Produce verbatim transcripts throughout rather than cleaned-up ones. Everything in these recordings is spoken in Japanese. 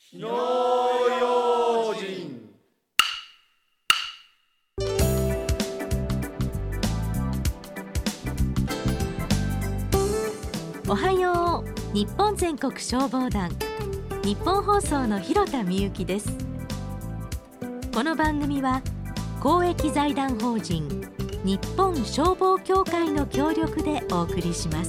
火の用心。 おはよう。日本全国消防団、日本放送の広田美由です。この番組は公益財団法人日本消防協会の協力でお送りします。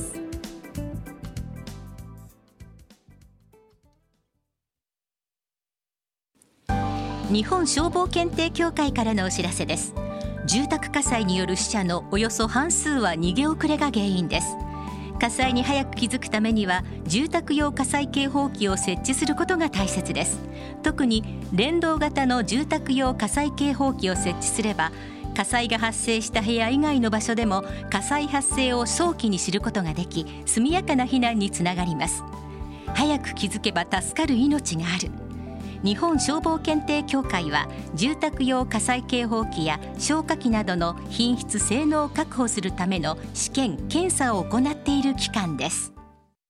日本消防検定協会からのお知らせです。住宅火災による死者のおよそ半数は逃げ遅れが原因です。火災に早く気づくためには住宅用火災警報器を設置することが大切です。特に連動型の住宅用火災警報器を設置すれば、火災が発生した部屋以外の場所でも火災発生を早期に知ることができ、速やかな避難につながります。早く気づけば助かる命がある。日本消防検定協会は住宅用火災警報器や消火器などの品質性能を確保するための試験・検査を行っている機関です。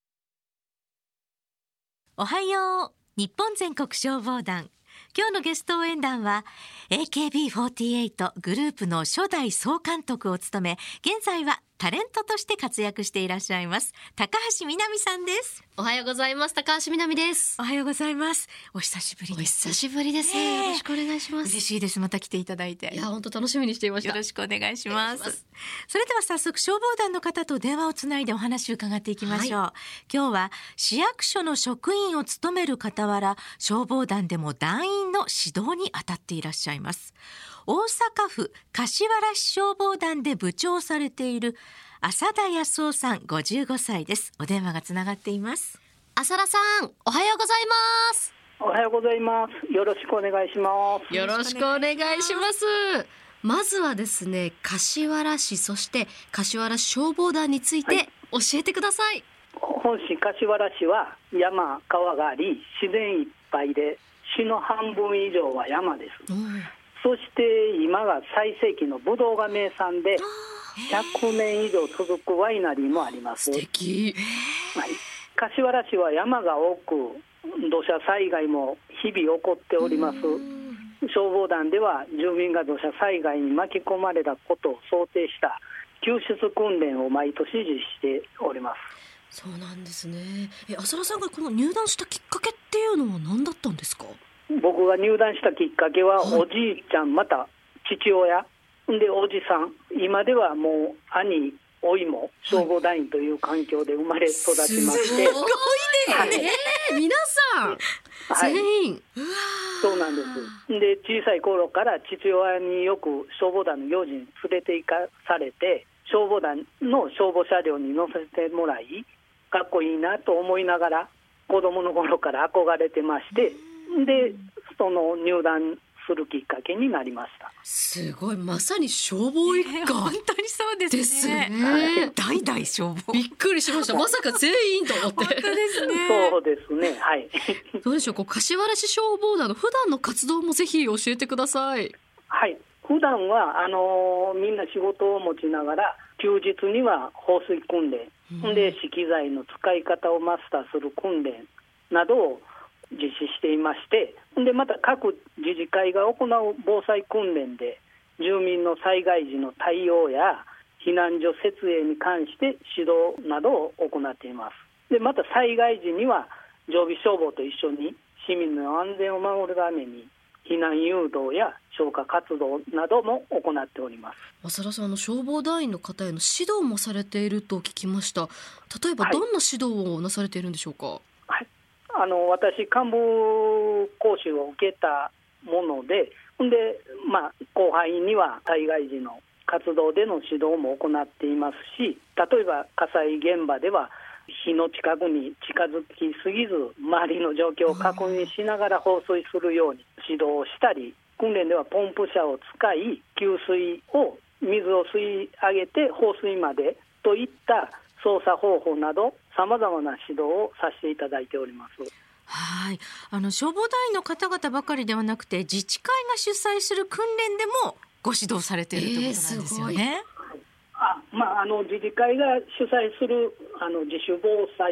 おはよう。日本全国消防団、今日のゲスト応援団は エーケービーフォーティーエイト グループの初代総監督を務め、現在はタレントとして活躍していらっしゃいます高橋みなみさんです。 おはようございます。高橋みなみです。 おはようございます。お久しぶりです。 お久しぶりです、ね、よろしくお願いします。 嬉しいです。また来ていただいて。 いや本当楽しみにしていました。 よろしくお願いします。それでは早速消防団の方と電話をつないでお話を伺っていきましょう、はい、今日は市役所の職員を務める傍ら、消防団でも団員の指導に当たっていらっしゃいます。大阪府柏原市消防団で部長をされている浅田康夫さん、ごじゅうごさいです。お電話がつながっています。 浅田さん、おはようございます。 おはようございます。よろしくお願いします。 よろしくお願いします。まずはですね、柏原市、そして柏原消防団について教えてください。 本市柏原市は山川があり、自然いっぱいで、市の半分以上は山です、うん、そして今が最盛期のブドウが名産でひゃくねん以上続くワイナリーもあります。 素敵、 はい、柏原市は山が多く、土砂災害も日々起こっております。消防団では住民が土砂災害に巻き込まれたことを想定した救出訓練を毎年実施しております。 そうなんですね。え、浅田さんがこの入団したきっかけっていうのは何だったんですか？ 僕が入団したきっかけは、はい、おじいちゃんまた父親でおじさん、今ではもう兄おいも消防団員という環境で生まれ育ちまして、 すごいですね、はい、皆さん、はい、全員、うわそうなんです。で小さい頃から父親によく消防団の行事に連れて行かされて、消防団の消防車両に乗せてもらい、かっこいいなと思いながら子供の頃から憧れてまして、でその入団するきっかけになりました。 すごい、まさに消防一家、 本当にそうですね。 ですね。 代々消防。 びっくりしました。まさか全員と思って。 本当ですね。 そうですね。はい。 どうでしょう。こう柏原市消防団の普段の活動もぜひ教えてください。 はい。普段はあのー、みんな仕事を持ちながら、休日には放水訓練、うん、で資機材の使い方をマスターする訓練などを実施していまして、でまた各自治会が行う防災訓練で住民の災害時の対応や避難所設営に関して指導などを行っています。でまた災害時には常備消防と一緒に市民の安全を守るために避難誘導や消火活動なども行っております。 浅田さん、の消防団員の方への指導もされていると聞きました。例えばどんな指導をなされているんでしょうか？はいはい、あの私幹部講習を受けたもので、で、まあ、後輩には災害時の活動での指導も行っていますし、例えば火災現場では火の近くに近づきすぎず周りの状況を確認しながら放水するように指導をしたり、訓練ではポンプ車を使い給水を水を吸い上げて放水までといった操作方法などさまざまな指導をさせていただいております。 はい、あの消防団員の方々ばかりではなくて、自治会が主催する訓練でもご指導されているということなんですよね。 えーあまあ、あの自治会が主催するあの自主防災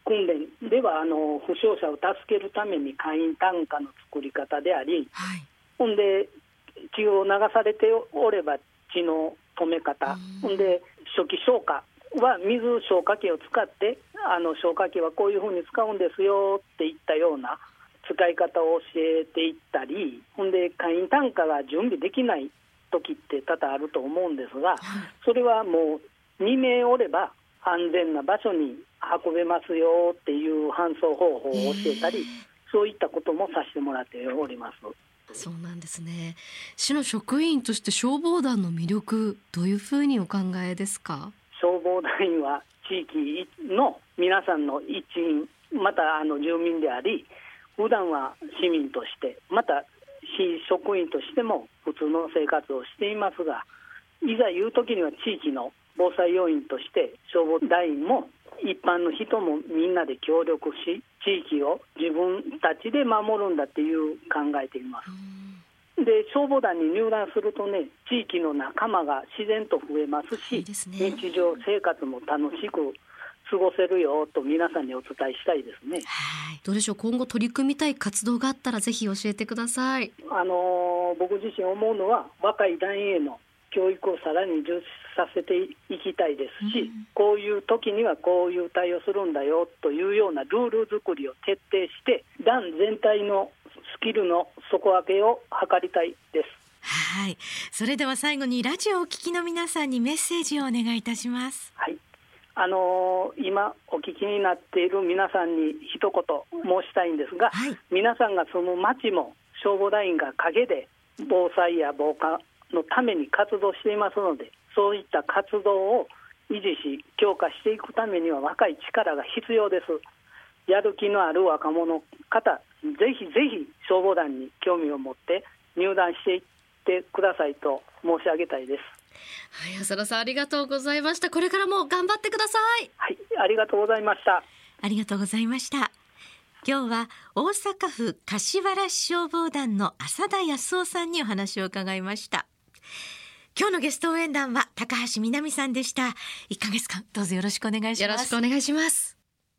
訓練ではあの負傷者を助けるために簡易担架の作り方であり、 はい、 ほんで血を流されておれば血の止め方、ほんで初期消火は水消火器を使ってあの消火器はこういうふうに使うんですよっていったような使い方を教えていったり、ほんで簡易担架が準備できない時って多々あると思うんですが、それはもうにめいおれば安全な場所に運べますよっていう搬送方法を教えたり、そういったこともさせてもらっております。 そうなんですね。市の職員として消防団の魅力、どういうふうにお考えですか？ 消防団員は地域の皆さんの一員、またあの住民であり、普段は市民としてまた市職員としても普通の生活をしていますが、いざいう時には地域の防災要員として消防団員も一般の人もみんなで協力し、地域を自分たちで守るんだっていう考えています。で消防団に入団するとね、地域の仲間が自然と増えますし、いいですね、日常生活も楽しく過ごせるよと皆さんにお伝えしたいですね。 はい、どうでしょう、今後取り組みたい活動があったらぜひ教えてください。 あのー、僕自身思うのは若い団員への教育をさらに重視させていきたいですし、うん、こういう時にはこういう対応するんだよというようなルール作りを徹底して団全体のスキルの底上げを図りたいです。 はい、それでは最後にラジオをお聞きの皆さんにメッセージをお願いいたします。 はい、あのー、今お聞きになっている皆さんに一言申したいんですが、はい、皆さんが住む町も消防団員が陰で防災や防火のために活動していますので、そういった活動を維持し強化していくためには若い力が必要です。やる気のある若者方、ぜひぜひ消防団に興味を持って入団していってくださいと申し上げたいです。 はい、浅田さんありがとうございました。これからも頑張ってください。 はい、ありがとうございました。 ありがとうございました。今日は大阪府柏原市消防団の浅田康夫さんにお話を伺いました。今日のゲスト応援団は高橋みなみさんでした。いっかげつかんどうぞよろしくお願いします。 よろしくお願いします。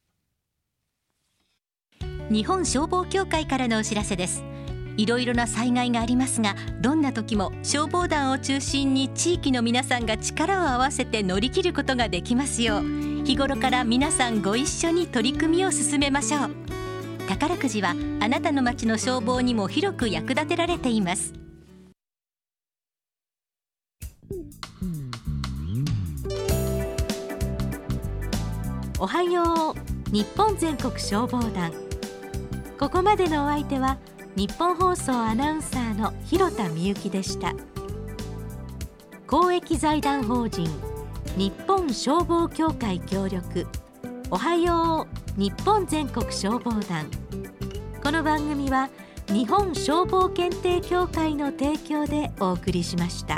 日本消防協会からのお知らせです。いろいろな災害がありますが、どんな時も消防団を中心に地域の皆さんが力を合わせて乗り切ることができますよう、日頃から皆さんご一緒に取り組みを進めましょう。宝くじはあなたの町の消防にも広く役立てられています。 おはよう日本全国消防団。ここまでのお相手は日本放送アナウンサーの広田みゆきでした。公益財団法人日本消防協会協力、おはよう日本全国消防団。この番組は日本消防検定協会の提供でお送りしました。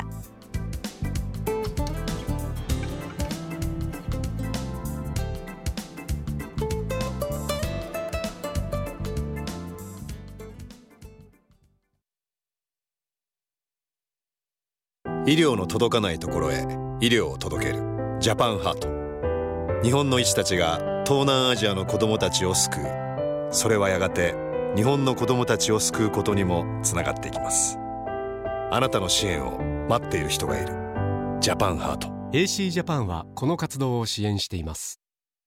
医療の届かないところへ医療を届けるジャパンハート。日本の医師たちが東南アジアの子どもたちを救う。それはやがて日本の子どもたちを救うことにもつながっていきます。あなたの支援を待っている人がいる。ジャパンハート。 エーシー ジャパンはこの活動を支援しています。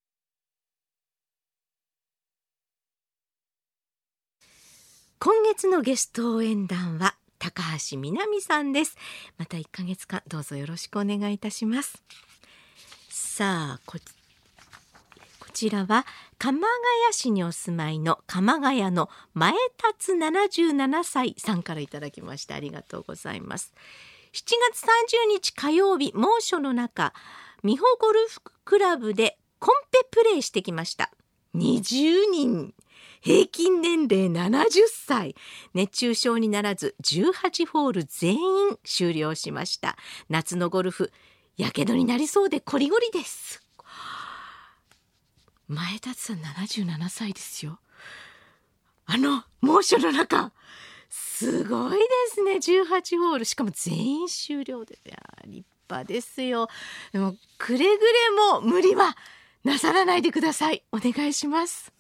今月のゲスト応援団は高橋みなみさんです。またいっかげつかんどうぞよろしくお願いいたします。さあ こ, こちらは鎌ヶ谷市にお住まいの鎌ヶ谷の前達ななじゅうななさいさんからいただきましてありがとうございます。しちがつさんじゅうにち火曜日、猛暑の中美穂ゴルフクラブでコンペプレイしてきました。にじゅうにん、平均年齢ななじゅっさい、熱中症にならずじゅうはちホール全員終了しました。夏のゴルフ、やけどになりそうでこりごりです。前達さんななじゅうななさいですよ。あの猛暑の中すごいですね。じゅうはちホール、しかも全員終了で、いや立派ですよ。でもくれぐれも無理はなさらないでください。お願いします。